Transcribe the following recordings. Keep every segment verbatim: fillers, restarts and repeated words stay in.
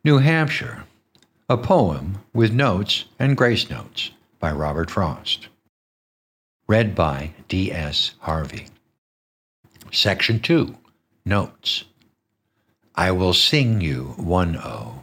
New Hampshire, a poem with notes and grace notes by Robert Frost. Read by D S Harvey. Section two, Notes. I will sing you one O.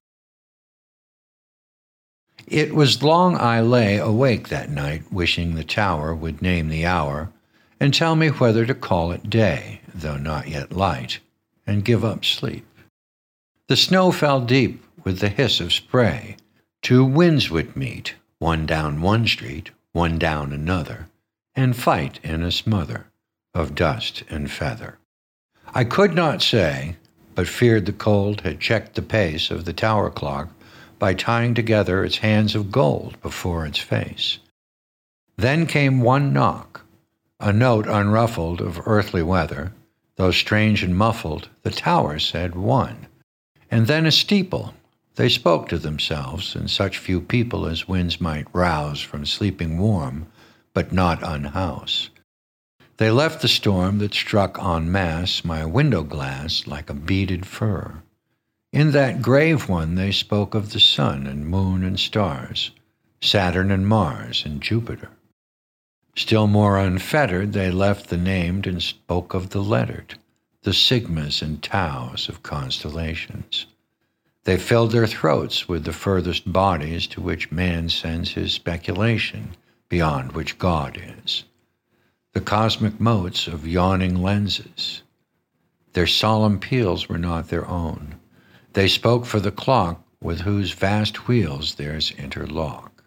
It was long I lay awake that night, wishing the tower would name the hour, and tell me whether to call it day, though not yet light, and give up sleep. The snow fell deep with the hiss of spray. Two winds would meet, one down one street, one down another, and fight in a smother of dust and feather. I could not say, but feared the cold had checked the pace of the tower clock by tying together its hands of gold before its face. Then came one knock, a note unruffled of earthly weather, though strange and muffled, the tower said one. And then a steeple, they spoke to themselves, and such few people as winds might rouse from sleeping warm, but not unhouse. They left the storm that struck en masse my window glass like a beaded fur. In that grave one they spoke of the sun and moon and stars, Saturn and Mars and Jupiter. Still more unfettered they left the named and spoke of the lettered, the sigmas and taus of constellations. They filled their throats with the furthest bodies to which man sends his speculation, beyond which God is. The cosmic motes of yawning lenses. Their solemn peals were not their own. They spoke for the clock with whose vast wheels theirs interlock.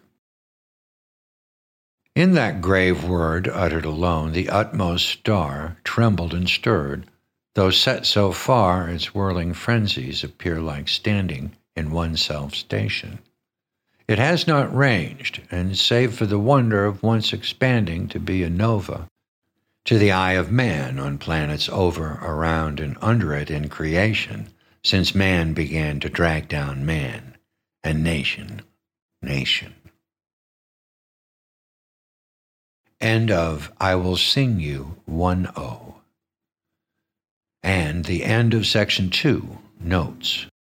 In that grave word uttered alone, the utmost star trembled and stirred, though set so far its whirling frenzies appear like standing in one self-station. It has not ranged, and save for the wonder of once expanding to be a nova, to the eye of man on planets over, around, and under it in creation, since man began to drag down man, and nation, nation. End of I Will Sing You one O. And the end of Section two, Notes.